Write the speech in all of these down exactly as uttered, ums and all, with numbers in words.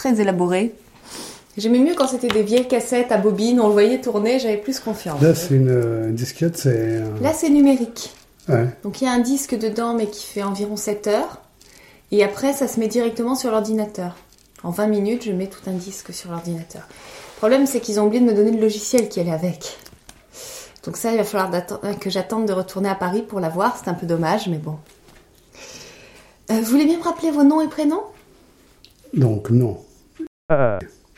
très élaboré. J'aimais mieux quand c'était des vieilles cassettes à bobine, on le voyait tourner, j'avais plus confiance. Là, c'est une, une disquette, c'est... Euh... Là, c'est numérique. Ouais. Donc, il y a un disque dedans, mais qui fait environ sept heures. Et après, ça se met directement sur l'ordinateur. En vingt minutes, je mets tout un disque sur l'ordinateur. Le problème, c'est qu'ils ont oublié de me donner le logiciel qui allait avec. Donc ça, il va falloir que j'attende de retourner à Paris pour l'avoir. C'est un peu dommage, mais bon. Euh, vous voulez bien me rappeler vos noms et prénoms ? Donc, non. Euh...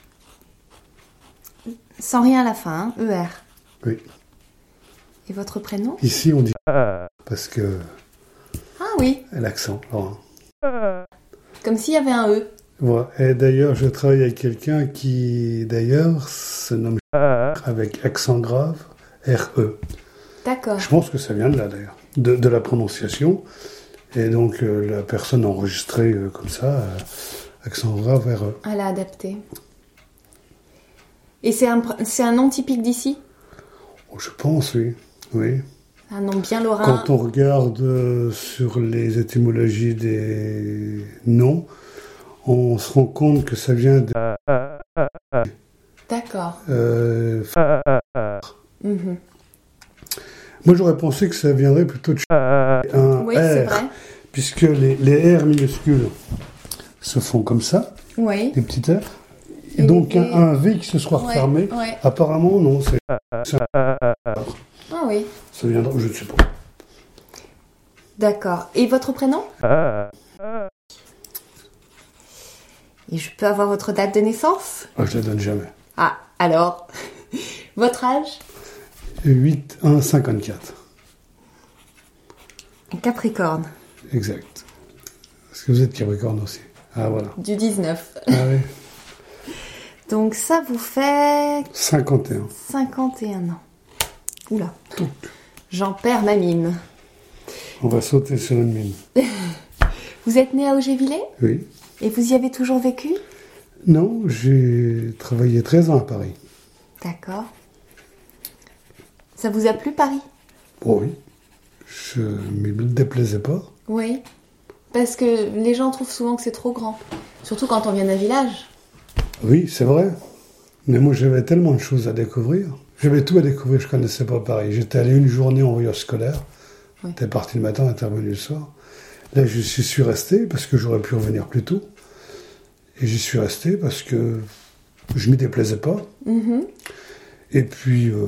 Sans rien à la fin, hein, E R. Oui. Et votre prénom ? Ici, on dit euh... parce que... Ah oui. L'accent, alors. Comme s'il y avait un E. Voilà. Et d'ailleurs, je travaille avec quelqu'un qui, d'ailleurs, se nomme avec accent grave, R E. D'accord. Je pense que ça vient de là, d'ailleurs, de, de la prononciation. Et donc, euh, la personne a enregistré euh, comme ça, euh, accent grave, R E. Elle a adapté. Et c'est un, c'est un nom typique d'ici ? Oh, je pense, oui. Oui. Un nom bien lorrain. Quand on regarde euh, sur les étymologies des noms, on se rend compte que ça vient de... D'accord. Euh... Mm-hmm. Moi, j'aurais pensé que ça viendrait plutôt de un oui, R, c'est vrai. Puisque les, les R minuscules se font comme ça, oui. des petits R. Et, Et donc, un, un V qui se soit refermé, ouais, ouais. apparemment, non, c'est... c'est ah oui. Ça viendra, je ne sais pas. D'accord. Et votre prénom ? Et je peux avoir votre date de naissance ? Ah, je ne la donne jamais. Ah, alors, votre âge ? huit un cinquante-quatre. Capricorne. Exact. Est-ce que vous êtes Capricorne aussi ? Ah, voilà. Du dix-neuf. Ah oui. Donc ça vous fait... cinquante et un. cinquante et un ans. Oula. Donc, j'en perds ma mine. On va sauter sur une mine. Vous êtes né à Augervillers ? Oui. Et vous y avez toujours vécu ? Non, j'ai travaillé treize ans à Paris. D'accord. Ça vous a plu, Paris ? Oh oui. Je ne me déplaisais pas. Oui. Parce que les gens trouvent souvent que c'est trop grand. Surtout quand on vient d'un village. Oui, c'est vrai. Mais moi, j'avais tellement de choses à découvrir. J'avais tout à découvrir, je ne connaissais pas Paris. J'étais allé une journée en voyage scolaire. Oui. J'étais parti le matin, j'étais revenu le soir. Là, je suis resté parce que j'aurais pu revenir plus tôt. Et j'y suis resté parce que je ne m'y déplaisais pas. Mm-hmm. Et puis, euh,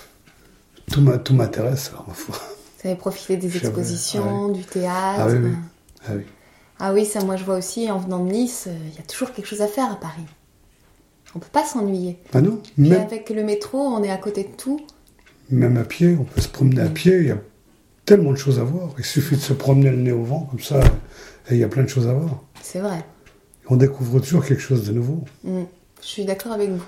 tout, m'a, tout m'intéresse. Alors, ma foi. Vous avez profité des J'avais, expositions, ah oui. du théâtre. Ah oui, oui. Ah oui. Ah oui, ça, moi, je vois aussi, en venant de Nice, il euh, y a toujours quelque chose à faire à Paris. On ne peut pas s'ennuyer. Ah non. Puis même, avec le métro, on est à côté de tout. Même à pied, on peut se promener à pied. Il y a tellement de choses à voir. Il suffit de se promener le nez au vent, comme ça, et il y a plein de choses à voir. C'est vrai. On découvre toujours quelque chose de nouveau. Mmh. Je suis d'accord avec vous.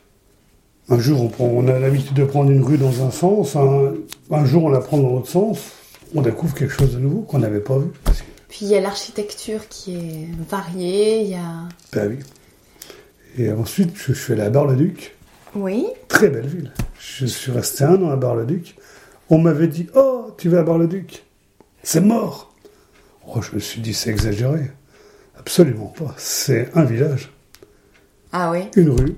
Un jour, on, prend, on a l'habitude de prendre une rue dans un sens. Un, un jour, on la prend dans l'autre sens. On découvre quelque chose de nouveau qu'on n'avait pas vu. Puis il y a l'architecture qui est variée. Il y a... Ben oui. Et ensuite, je, je suis allé à Bar-le-Duc. Oui. Très belle ville. Je suis resté un an à Bar-le-Duc. On m'avait dit « Oh, tu vas à Bar-le-Duc. C'est mort !» Oh, je me suis dit « C'est exagéré. » Absolument pas. C'est un village. Ah oui. Une rue.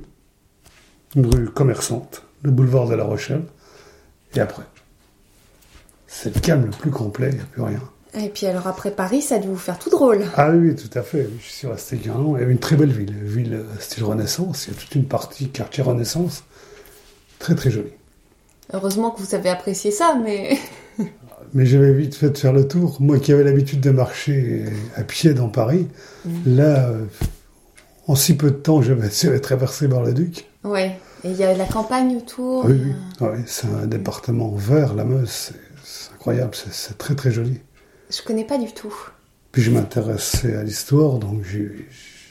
Une rue commerçante. Le boulevard de La Rochelle. Et après. C'est le calme le plus complet. Il n'y a plus rien. Et puis alors après Paris, ça a dû vous faire tout drôle. Ah oui, tout à fait. Je suis resté qu'un an. Il y avait une très belle ville. Ville style Renaissance. Il y a toute une partie quartier Renaissance. Très très jolie. Heureusement que vous avez apprécié ça, mais... Mais j'avais vite fait de faire le tour. Moi qui avais l'habitude de marcher à pied dans Paris, mmh. là, euh, en si peu de temps, j'avais, j'avais traversé Bar-le-Duc. Oui, et il y a la campagne autour. Oui, oui. oui c'est un mmh. département vert, la Meuse. C'est, c'est incroyable, c'est, c'est très très joli. Je ne connais pas du tout. Puis je m'intéressais à l'histoire, donc j'ai...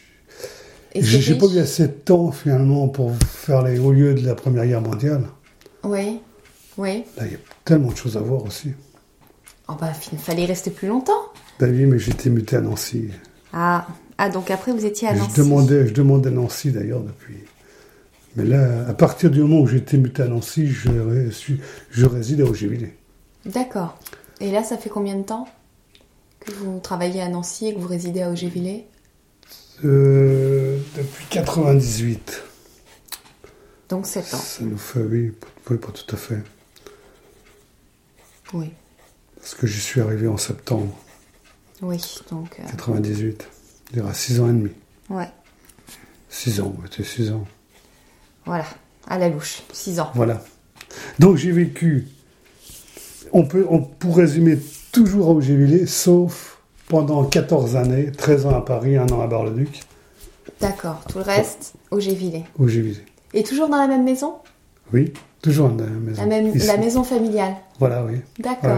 j'ai, j'ai pas eu assez de temps finalement pour faire les hauts lieux de la Première Guerre mondiale. Oui, oui. Là, il y a tellement de choses à voir aussi. Oh bah, il fallait y rester plus longtemps. Ben oui, mais j'étais muté à Nancy. Ah, ah donc après vous étiez à Nancy. Je demandais, je demandais Nancy d'ailleurs depuis. Mais là, à partir du moment où j'étais muté à Nancy, je, je, je réside à Augervillers. D'accord. Et là, ça fait combien de temps que vous travaillez à Nancy et que vous résidez à Augervillers ? euh, Depuis quatre-vingt-dix-huit. Donc sept ans. Ça nous fait, oui, oui, pas tout à fait. Oui. Parce que j'y suis arrivé en septembre. Oui, donc... Euh... quatre-vingt-dix-huit. Il y aura six ans et demi. Ouais. six ans, c'était six ans. Voilà, à la louche, six ans. Voilà. Donc j'ai vécu, on peut, on, pour résumer, toujours à Augervillers, sauf pendant quatorze années, treize ans à Paris, un an à Bar-le-Duc. D'accord, tout le reste, Augervillers. Augervillers. Et toujours dans la même maison ? Oui, toujours dans la même maison. La, même, la maison familiale. Voilà, oui. D'accord.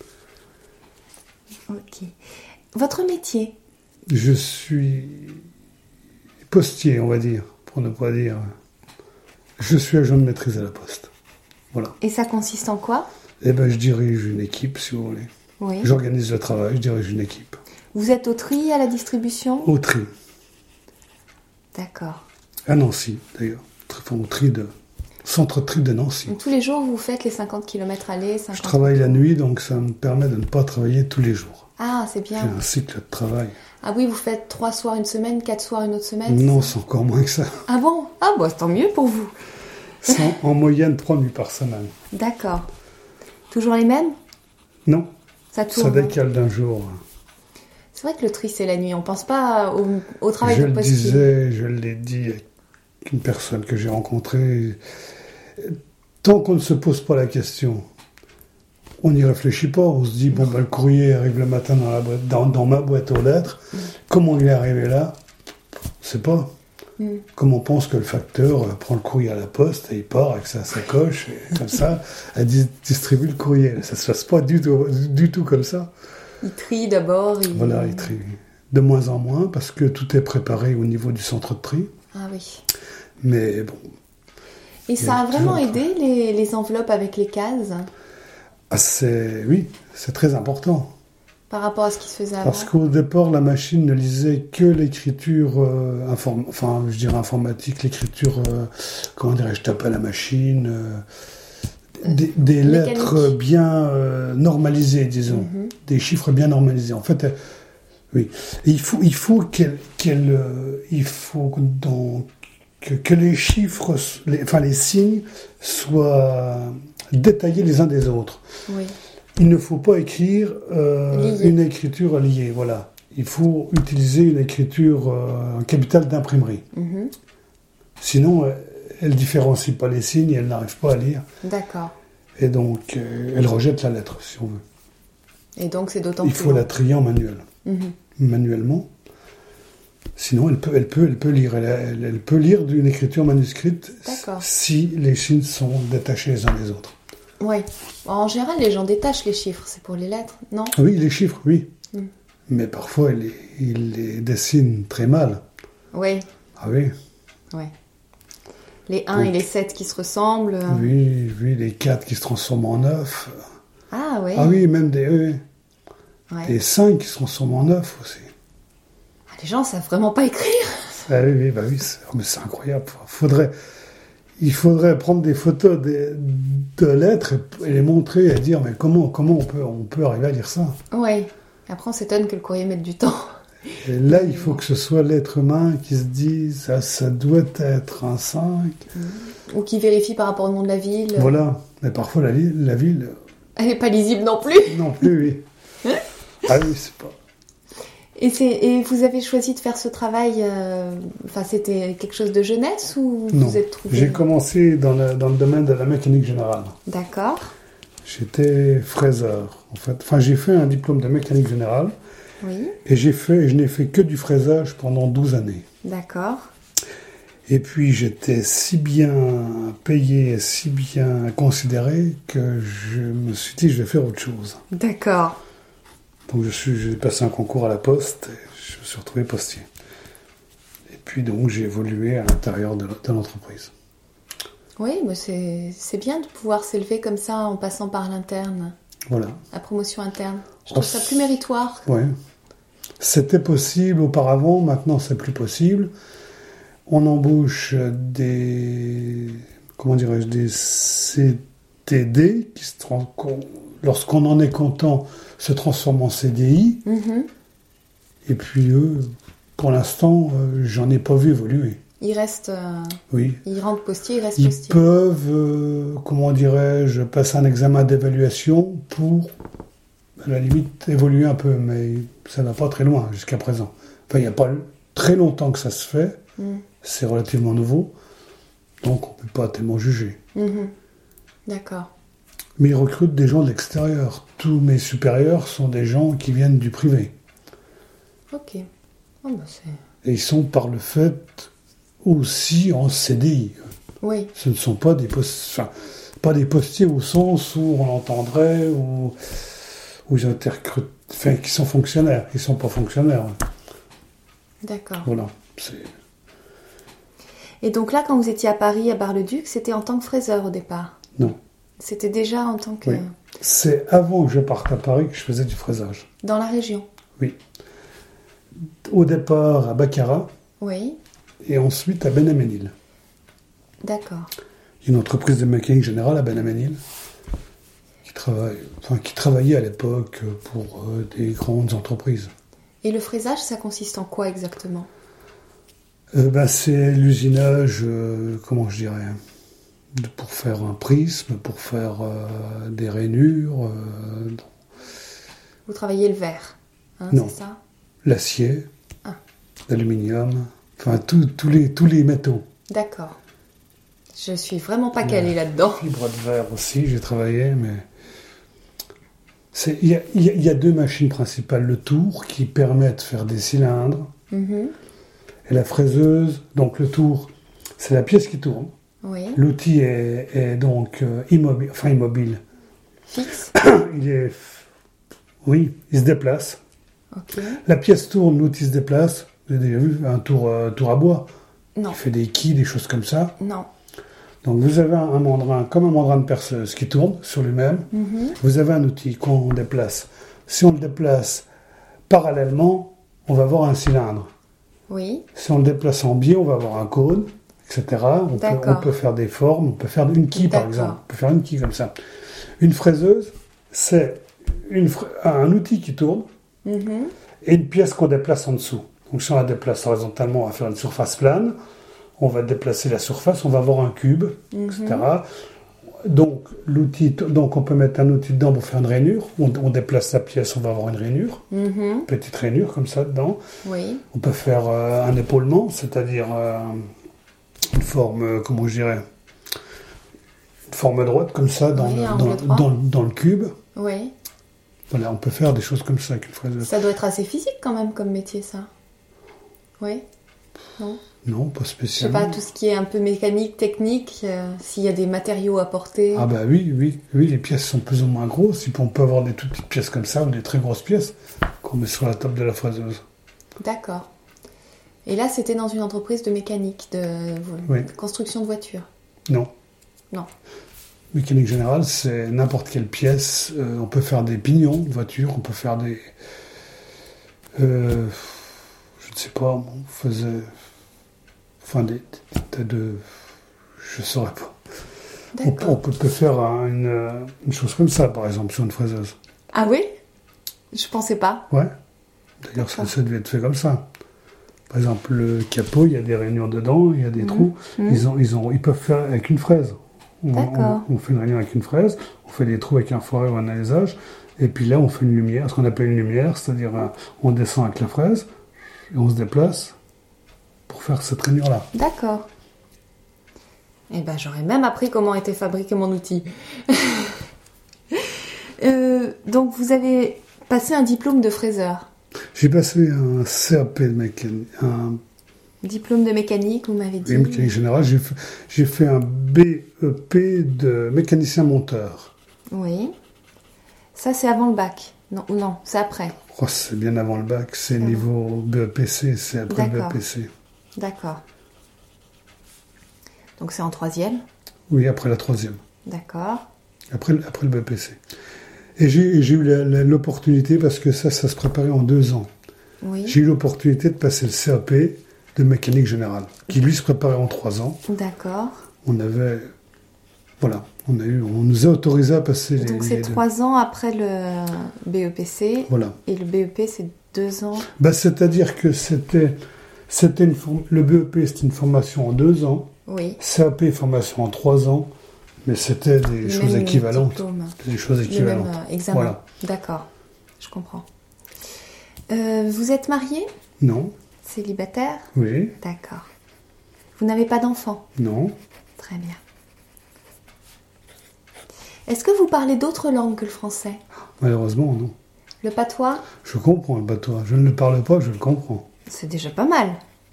Ouais. Ok. Votre métier ? Je suis postier, on va dire, pour ne pas dire... Je suis agent de maîtrise à la Poste. Voilà. Et ça consiste en quoi ? Eh bien, je dirige une équipe, si vous voulez. Oui. J'organise le travail, je dirige une équipe. Vous êtes au tri, à la distribution ? Au tri. D'accord. À Nancy, d'ailleurs. Enfin, au tri de... Centre tri de Nancy. Donc, tous les jours, vous faites les cinquante kilomètres aller, cinquante... Je travaille la nuit, donc ça me permet de ne pas travailler tous les jours. Ah, c'est bien. J'ai un cycle de travail. Ah oui, vous faites trois soirs une semaine, quatre soirs une autre semaine ? Non, c'est encore moins que ça. Ah bon ? Ah bah, tant mieux pour vous. C'est en, en moyenne trois nuits par semaine. D'accord. Toujours les mêmes ? Non. Ça tourne. Ça décale d'un jour. C'est vrai que le tri, c'est la nuit. On pense pas au, au travail je de le postier. disais, je l'ai dit à une personne que j'ai rencontrée. Tant qu'on ne se pose pas la question, on n'y réfléchit pas. On se dit, bon, ben, le courrier arrive le matin dans, la boîte, dans, dans ma boîte aux lettres. Mm. Comment il est arrivé là ? On ne sait pas. Mm. Comme on pense que le facteur prend le courrier à la poste et il part avec sa sacoche, et comme ça, elle di- distribue le courrier. Ça ne se passe pas du tout, du tout comme ça. Il trie d'abord. Il... Voilà, il trie. De moins en moins, parce que tout est préparé au niveau du centre de tri. Ah oui. Mais bon. Et ça a vraiment aidé les, les enveloppes avec les cases ? Ah, c'est, oui, c'est très important. Par rapport à ce qui se faisait avant ? Parce qu'au départ, la machine ne lisait que l'écriture, euh, inform... enfin, je dirais informatique, l'écriture, euh, comment dirais-je, tape à la machine, euh, des, des lettres bien euh, normalisées, disons, mm-hmm. des chiffres bien normalisés. En fait, euh, oui, et il faut, il faut qu'elle, qu'elle euh, il faut donc que, que les chiffres, les, enfin les signes, soient détaillés les uns des autres. Oui. Il ne faut pas écrire euh, une écriture liée, voilà. Il faut utiliser une écriture euh, capitale d'imprimerie. Mm-hmm. Sinon, elle ne différencie pas les signes et elle n'arrive pas à lire. D'accord. Et donc, euh, elle rejette la lettre, si on veut. Et donc, c'est d'autant Il plus faut long. La trier en manuel. Mm-hmm. Manuellement. Sinon, elle peut, elle peut, elle peut lire. Elle, elle, elle peut lire d'une écriture manuscrite si les signes sont détachés les uns des autres. Oui. En général, les gens détachent les chiffres. C'est pour les lettres, non ? Oui, les chiffres, oui. Mm. Mais parfois, ils les, ils les dessinent très mal. Oui. Ah oui. Oui. Les un Donc, et les sept qui se ressemblent. Oui, oui, les quatre qui se transforment en neuf. Ah oui. Ah oui, même des E. Ouais. Des cinq qui se transforment en neuf aussi. Ah, les gens ne savent vraiment pas écrire. Ah oui, oui, bah oui, c'est, mais c'est incroyable. Faudrait, il faudrait prendre des photos de, de lettres et les montrer et dire mais comment, comment on peut, on peut arriver à lire ça ? Oui. Après, on s'étonne que le courrier mette du temps. Et là, il faut que ce soit l'être humain qui se dise ça, ça doit être un cinq. Ou qui vérifie par rapport au nom de la ville. Voilà. Mais parfois, la, la ville... Elle n'est pas lisible non plus. Non plus, oui. Ah oui, c'est pas... Et, c'est, et vous avez choisi de faire ce travail, euh, enfin, c'était quelque chose de jeunesse ou vous non, vous êtes trouvé... j'ai commencé dans, la, dans le domaine de la mécanique générale. D'accord. J'étais fraiseur, en fait. Enfin, j'ai fait un diplôme de mécanique générale. Oui. Et j'ai fait, je n'ai fait que du fraisage pendant douze années. D'accord. Et puis, j'étais si bien payé, si bien considéré que je me suis dit, je vais faire autre chose. D'accord. Donc, je suis, j'ai passé un concours à la Poste et je me suis retrouvé postier. Et puis, donc, j'ai évolué à l'intérieur de, de l'entreprise. Oui, mais c'est, c'est bien de pouvoir s'élever comme ça en passant par l'interne. Voilà. La promotion interne. Je trouve oh, ça plus méritoire. Oui. C'était possible auparavant, maintenant c'est plus possible. On embauche des, comment dirais-je, des C D D qui, se, lorsqu'on en est content, se transforment en C D I. Mm-hmm. Et puis eux, pour l'instant, euh, j'en ai pas vu évoluer. ils restent... Euh, oui. Ils rentrent postiers, ils restent ils postiers. Ils peuvent, euh, comment dirais-je, passer un examen d'évaluation pour, à la limite, évoluer un peu, mais ça ne va pas très loin jusqu'à présent. Enfin, il n'y a pas très longtemps que ça se fait, mm. c'est relativement nouveau, donc on ne peut pas tellement juger. Mm-hmm. D'accord. Mais ils recrutent des gens de l'extérieur. Tous mes supérieurs sont des gens qui viennent du privé. Ok. Oh, bah c'est... Et ils sont par le fait aussi en C D I. Oui. Ce ne sont pas des post... enfin, pas des postiers au sens où on l'entendrait, ou où ils intercrutent... enfin, qui sont fonctionnaires. Ils ne sont pas fonctionnaires. D'accord. Voilà. C'est... Et donc là, quand vous étiez à Paris, à Bar-le-Duc, c'était en tant que fraiseur au départ? Non. C'était déjà en tant que... Oui. C'est avant que je parte à Paris que je faisais du fraisage. Dans la région? Oui. Au départ à Baccarat. Oui. Et ensuite à Ben-Aménil. D'accord. Il y a une entreprise de mécanique générale à Ben-Aménil qui, travaille, enfin, qui travaillait à l'époque pour euh, des grandes entreprises. Et le fraisage, ça consiste en quoi exactement? euh, ben, C'est l'usinage, euh, comment je dirais, pour faire un prisme, pour faire euh, des rainures. Euh, Vous travaillez le verre, hein, non. C'est ça? L'acier, ah. l'aluminium, enfin tous les, tous les métaux. D'accord. Je suis vraiment pas calée ouais. là-dedans. Fibre de verre aussi, j'ai travaillé, mais... Il y, y, y a deux machines principales. Le tour, qui permet de faire des cylindres, mm-hmm. et la fraiseuse. Donc le tour, c'est la pièce qui tourne. Oui. L'outil est, est donc euh, immobile, enfin immobile. Fixe. Il est... Oui, il se déplace. Okay. La pièce tourne, l'outil se déplace. Vous avez déjà vu un tour, euh, tour à bois? Non. Il fait des quilles, des choses comme ça. Non. Donc vous avez un, un mandrin, comme un mandrin de perceuse, qui tourne sur lui-même. Mm-hmm. Vous avez un outil qu'on déplace. Si on le déplace parallèlement, on va avoir un cylindre. Oui. Si on le déplace en biais, on va avoir un cône, et cetera. On peut, on peut faire des formes, on peut faire une quille par exemple. On peut faire une quille comme ça. Une fraiseuse, c'est une fra... un outil qui tourne, mm-hmm. et une pièce qu'on déplace en dessous. Donc si on la déplace horizontalement, on va faire une surface plane. On va déplacer la surface, on va avoir un cube, mm-hmm. et cetera. Donc, l'outil, donc on peut mettre un outil dedans pour faire une rainure. On, on déplace la pièce, on va avoir une rainure. Mm-hmm. Petite rainure comme ça dedans. Oui. On peut faire euh, un épaulement, c'est-à-dire euh, une forme, euh, comment je dirais, une forme droite comme ça dans, oui, le, dans, dans, dans le cube. Oui. Voilà, on peut faire des choses comme ça avec une fraiseuse. Ça doit être assez physique quand même comme métier, ça. Oui. Non. Non, pas spécialement. Je sais pas, tout ce qui est un peu mécanique, technique, euh, s'il y a des matériaux à porter. Ah bah oui, oui, oui, les pièces sont plus ou moins grosses. On peut avoir des toutes petites pièces comme ça ou des très grosses pièces qu'on met sur la table de la fraiseuse. D'accord. Et là, c'était dans une entreprise de mécanique, de, oui. de construction de voitures? Non. Non. Mécanique générale, c'est n'importe quelle pièce. Euh, on peut faire des pignons de voiture, on peut faire des... Euh, je ne sais pas, on faisait... Enfin, des, des, des de... Je ne saurais pas. On, on peut, peut faire une, une chose comme ça, par exemple, sur une fraiseuse. Ah oui? Je pensais pas. Ouais. D'ailleurs, ça, ça devait être fait comme ça. Par exemple, le capot, il y a des rainures dedans, il y a des mmh. trous. Mmh. Ils, ont, ils, ont, ils peuvent faire avec une fraise. On, on, on fait une rainure avec une fraise, on fait des trous avec un foret ou un alésage, et puis là, on fait une lumière, ce qu'on appelle une lumière, c'est-à-dire on descend avec la fraise, et on se déplace pour faire cette rainure-là. D'accord. Eh ben, j'aurais même appris comment était fabriqué mon outil. euh, donc, vous avez passé un diplôme de fraiseur? J'ai passé un C A P de mécanique. Un... Diplôme de mécanique, vous m'avez dit? Oui, mécanique générale. J'ai fait, j'ai fait un B E P de mécanicien monteur. Oui. Ça, c'est avant le bac? Non, non, c'est après? Oh, c'est bien avant le bac. C'est ah niveau bon. B E P C, c'est après D'accord. le B E P C. D'accord. Donc c'est en troisième? Oui, après la troisième. D'accord. Après, après le B E P C. Et j'ai, j'ai eu la, la, l'opportunité, parce que ça, ça se préparait en deux ans. Oui. J'ai eu l'opportunité de passer le C A P de mécanique générale, qui lui se préparait en trois ans. D'accord. On avait... Voilà, on, a eu, on nous a autorisé à passer les... Donc c'est les trois ans après le B E P C. Voilà. Et le B E P, c'est deux ans. Bah, c'est-à-dire que c'était... C'était une form... Le B E P, c'était une formation en deux ans. Oui. C A P, formation en trois ans. Mais c'était des Le choses même équivalentes. diplôme. Des choses équivalentes. Le même euh, examen. Voilà. D'accord, je comprends. Euh, vous êtes marié? Non. Célibataire? Oui. D'accord. Vous n'avez pas d'enfant? Non. Très bien. Est-ce que vous parlez d'autres langues que le français? Malheureusement, non. Le patois? Je comprends le patois. Je ne le parle pas, je le comprends. C'est déjà pas mal.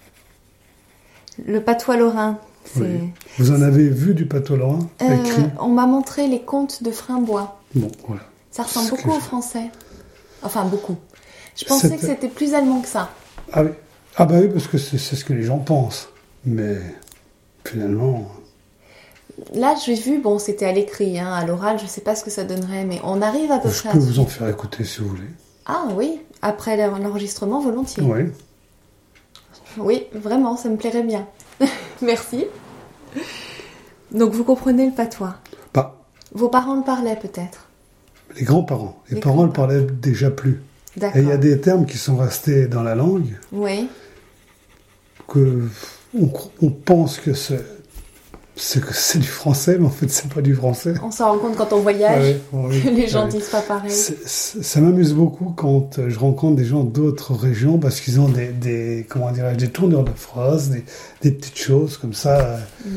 Le patois lorrain, c'est... Oui. Vous en avez vu du patois lorrain Euh, écrit? on m'a montré les contes de Frimbois. Bon, voilà. Ça ressemble Ce beaucoup que au je- français. Enfin, beaucoup. Je pensais C'était- que c'était plus allemand que ça. Ah oui. Ah bah oui, parce que c'est c'est ce que les gens pensent. Mais finalement, Là, j'ai vu, bon, c'était à l'écrit, hein, à l'oral, je sais pas ce que ça donnerait, mais on arrive à peu je près peux à... vous en faire écouter si vous voulez. Ah oui, après l'enregistrement, volontiers. Oui. Oui, vraiment, ça me plairait bien. Merci. Donc, vous comprenez le patois. Bah, Vos parents le parlaient peut-être. les grands-parents. Les, Les parents ne grands-parents. parlaient déjà plus. D'accord. Et il y a des termes qui sont restés dans la langue Oui, que on, cro- on pense que c'est c'est que c'est du français, mais en fait c'est pas du français. on s'en rend compte quand on voyage, Ouais, ouais, que les gens ouais. disent pas pareil. C'est- c'est- Ça m'amuse beaucoup quand euh, je rencontre des gens d'autres régions parce qu'ils ont des, des comment dirais-je, des tourneurs de phrases, des, des petites choses comme ça. euh,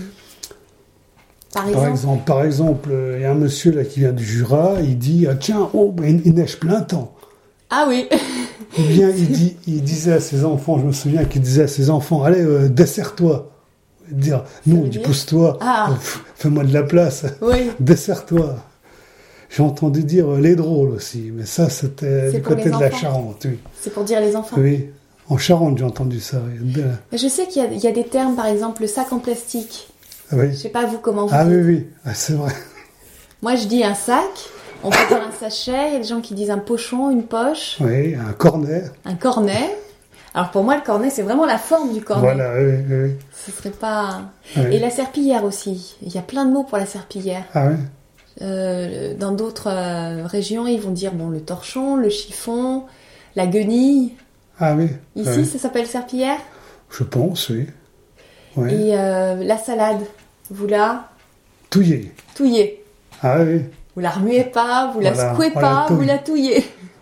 Par Par exemple, exemple, par exemple, euh, il y a un monsieur là qui vient du Jura, il dit ah, tiens, oh, ben, il, il neige plein temps. ah oui, Ou bien il, dit, il disait à ses enfants, je me souviens qu'il disait à ses enfants, allez, euh, dessert-toi. Dire, nous on veut dit dire pousse-toi, Ah. euh, pff, fais-moi de la place, oui, dessert-toi. J'ai entendu dire euh, les drôles aussi, mais ça c'était C'est du pour côté les de la enfants. Charente, oui. c'est pour dire les enfants. Oui, en Charente j'ai entendu ça. oui. De- Mais je sais qu'il y a, il y a des termes, par exemple, le sac en plastique. Ah oui, Je sais pas vous comment vous ah, dites. oui, oui. Ah, c'est vrai. Moi, je dis un sac. On peut dire un sachet. Il y a des gens qui disent un pochon, une poche, Oui, un cornet. un cornet. Alors pour moi, le cornet, c'est vraiment la forme du cornet. Voilà, oui, oui, oui. Ce serait pas. Oui. Et la serpillière aussi. Il y a plein de mots pour la serpillière. Ah oui. Euh, dans d'autres euh, régions, ils vont dire bon le torchon, le chiffon, la guenille. Ah oui. Ici, oui. ça s'appelle serpillière. Je pense, oui. Oui. Et euh, la salade, vous la Touillé. touillez. Ah oui. Vous la remuez pas, vous la Voilà, secouez on la pas, vous touille. la touillez.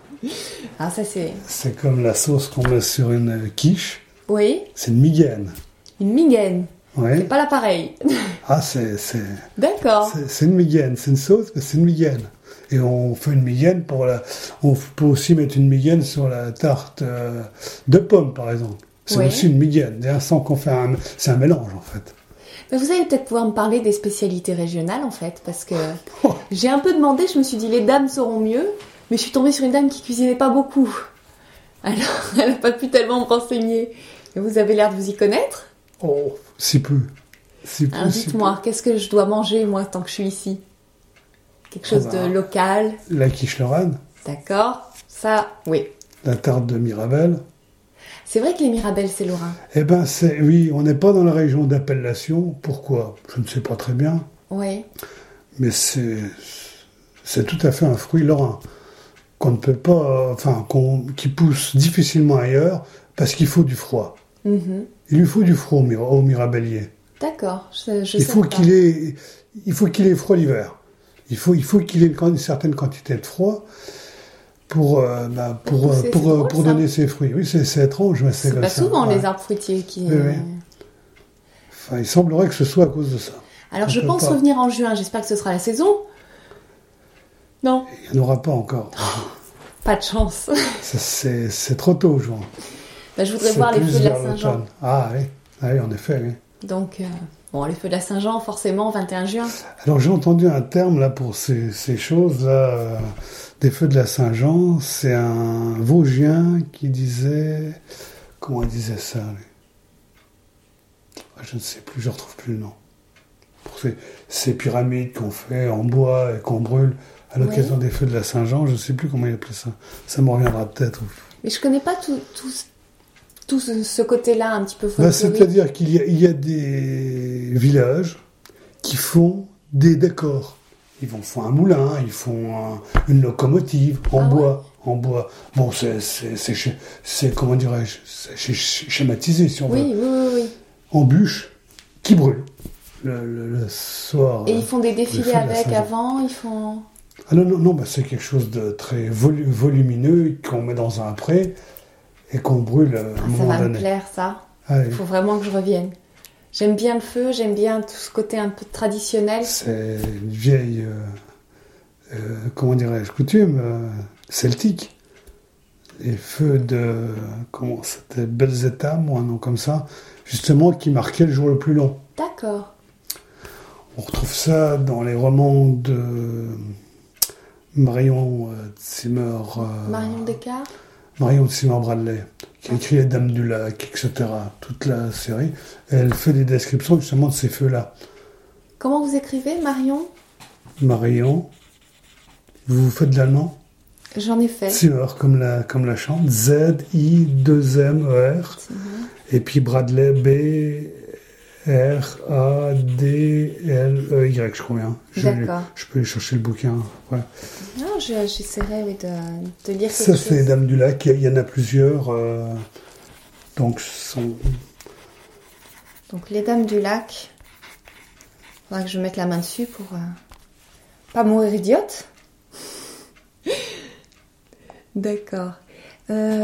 Ah ça c'est... C'est comme la sauce qu'on met sur une quiche. Oui, C'est une migaine. une migaine. Oui. C'est pas là pareil. Ah, c'est, c'est, D'accord. c'est, c'est une migaine. C'est une sauce, mais c'est une migaine. Et on fait une migaine pour la... On peut aussi mettre une migaine sur la tarte euh, de pommes, par exemple. C'est Oui. aussi une migaine. D'ailleurs, sans qu'on fait un... C'est un mélange, en fait. Mais vous allez peut-être pouvoir me parler des spécialités régionales en fait, parce que j'ai un peu demandé, je me suis dit les dames sauront mieux, mais je suis tombée sur une dame qui cuisinait pas beaucoup. Alors, elle n'a pas pu tellement me renseigner. Mais vous avez l'air de vous y connaître. Oh, si peu. Si peu, Alors si dites-moi, qu'est-ce que je dois manger moi tant que je suis ici? Quelque chose Oh bah. de local, peu. La quiche lorraine, d'accord? Ça, oui. la tarte de Mirabelle. C'est vrai que les Mirabelles, c'est lorrain. Eh ben, c'est, oui, on n'est pas dans la région d'appellation. Pourquoi? Je ne sais pas très bien. Oui. Mais c'est, c'est tout à fait un fruit lorrain. Qu'on ne peut pas, enfin, qu'on, qui pousse difficilement ailleurs parce qu'il faut du froid. Mhm. Il lui faut du froid au, mir- au mirabellier. D'accord, je, je Il sais faut pas. qu'il ait, il faut qu'il ait froid l'hiver. Il faut, il faut qu'il ait une, une certaine quantité de froid pour, euh, bah, pour, Pour euh, pousser, pour, c'est euh, drôle, pour ça. donner ses fruits. Oui, c'est, c'est étrange, mais c'est C'est comme pas ça. souvent Ouais. les arbres fruitiers qui... Oui, oui. Enfin, il semblerait que ce soit à cause de ça. Alors On je peut pense pas. revenir en juin, j'espère que ce sera la saison. Non, Il n'y en aura pas encore. pas de chance. Ça, c'est, c'est trop tôt, juin. Bah, je voudrais C'est voir les plus feux de la vers Saint-Jean. l'automne. Ah oui, ah oui, en effet, oui. Donc, euh, bon, les feux de la Saint-Jean, forcément, vingt et un juin. Alors j'ai entendu un terme là pour ces, ces choses là, euh, des feux de la Saint-Jean. C'est un Vosgien qui disait, comment il disait ça lui Ah, je ne sais plus, je ne retrouve plus le nom. Pour ces, ces pyramides qu'on fait en bois et qu'on brûle à l'occasion Oui. des feux de la Saint-Jean, je ne sais plus comment il appelait ça. Ça me reviendra peut-être. Mais je connais pas tout, tout, tout ce, ce côté-là un petit peu Bah, folklorique. c'est-à-dire qu'il y a, il y a des villages qui font des décors. Ils vont faire un moulin, ils font un- une locomotive en Ah ouais. bois. en bois. Bon, c'est, c'est, c'est, c'est, c'est comment dirais-je, c'est schématisé, si on oui, veut. Oui, oui, oui. En bûche, qui brûle le, le, le soir. Et ils font des défilés de avec avant, ils font... Ah non, non, non, bah c'est quelque chose de très volu- volumineux qu'on met dans un pré et qu'on brûle à ah, un moment ça va donné. me plaire, ça. Ah, oui. Il faut vraiment que je revienne. J'aime bien le feu, j'aime bien tout ce côté un peu traditionnel. C'est une vieille, euh, euh, comment dirais-je, coutume euh, celtique. Les feux de, comment c'était, Belzétam ou un nom comme ça, justement, qui marquait le jour le plus long. D'accord. On retrouve ça dans les romans de Marion euh, Zimmer. Euh, Marion Descartes. Marion Zimmer Bradley, qui a écrit Les Dames du Lac, et cetera. Toute la série. Et elle fait des descriptions justement de ces feux-là. Comment vous écrivez, Marion? Marion, vous faites de l'allemand? J'en ai fait. Zimmer, comme la, comme la chante. Z I deux M E R. Et puis Bradley, B R A D L E Y, je crois bien. Je, D'accord. Je peux aller chercher le bouquin. Ouais. Non, je, j'essaierai oui, de, de lire quelque Ça, chose. c'est les Dames du Lac. Il y, y en a plusieurs. Euh, donc, ce sont... Donc, les Dames du Lac. Il faudra que je mette la main dessus pour euh, pas mourir idiote. D'accord. Euh...